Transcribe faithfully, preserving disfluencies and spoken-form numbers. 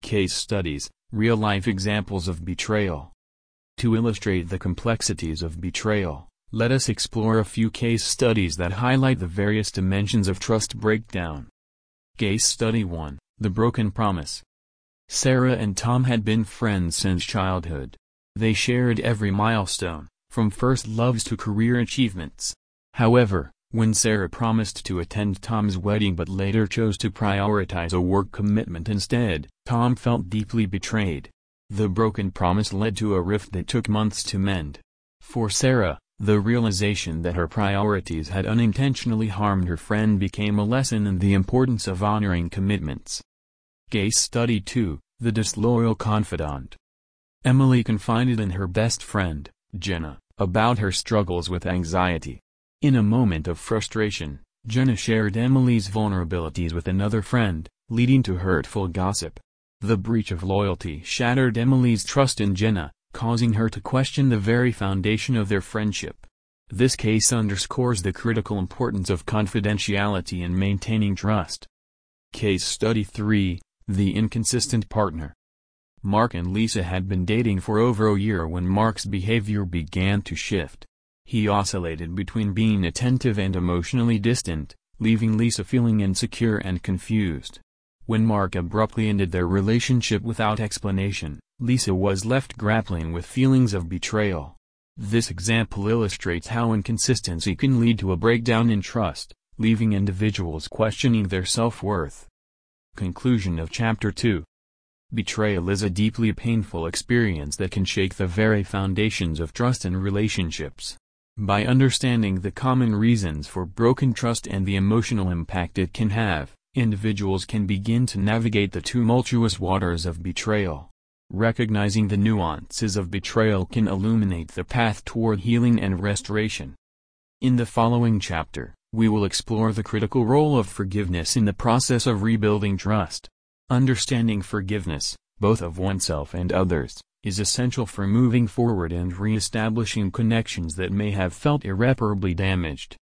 Case studies, real-life examples of betrayal. To illustrate the complexities of betrayal, let us explore a few case studies that highlight the various dimensions of trust breakdown. Case Study one, The Broken Promise. Sarah and Tom had been friends since childhood. They shared every milestone, from first loves to career achievements. However, when Sarah promised to attend Tom's wedding but later chose to prioritize a work commitment instead, Tom felt deeply betrayed. The broken promise led to a rift that took months to mend. For Sarah, the realization that her priorities had unintentionally harmed her friend became a lesson in the importance of honoring commitments. Case Study two, The Disloyal Confidant. Emily confided in her best friend, Jenna, about her struggles with anxiety. In a moment of frustration, Jenna shared Emily's vulnerabilities with another friend, leading to hurtful gossip. The breach of loyalty shattered Emily's trust in Jenna, causing her to question the very foundation of their friendship. This case underscores the critical importance of confidentiality in maintaining trust. Case Study three, The Inconsistent Partner. Mark and Lisa had been dating for over a year when Mark's behavior began to shift. He oscillated between being attentive and emotionally distant, leaving Lisa feeling insecure and confused. When Mark abruptly ended their relationship without explanation, Lisa was left grappling with feelings of betrayal. This example illustrates how inconsistency can lead to a breakdown in trust, leaving individuals questioning their self-worth. Conclusion of Chapter two. Betrayal is a deeply painful experience that can shake the very foundations of trust and relationships. By understanding the common reasons for broken trust and the emotional impact it can have, individuals can begin to navigate the tumultuous waters of betrayal. Recognizing the nuances of betrayal can illuminate the path toward healing and restoration. In the following chapter, we will explore the critical role of forgiveness in the process of rebuilding trust. Understanding forgiveness, both of oneself and others, is essential for moving forward and re-establishing connections that may have felt irreparably damaged.